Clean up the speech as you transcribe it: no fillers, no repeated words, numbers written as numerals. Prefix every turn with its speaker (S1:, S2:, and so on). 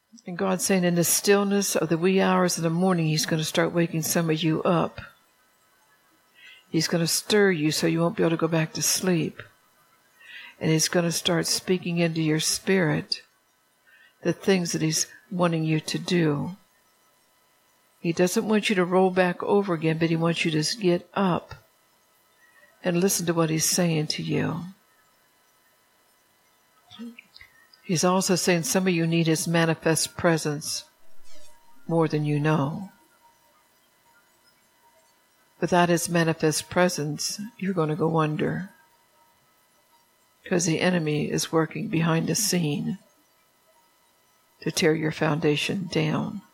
S1: And God's saying in the stillness of the wee hours of the morning, He's going to start waking some of you up. He's going to stir you so you won't be able to go back to sleep. And He's going to start speaking into your spirit the things that He's wanting you to do. He doesn't want you to roll back over again, but He wants you to get up and listen to what He's saying to you. He's also saying some of you need His manifest presence more than you know. Without His manifest presence, you're going to go under. Because the enemy is working behind the scene to tear your foundation down.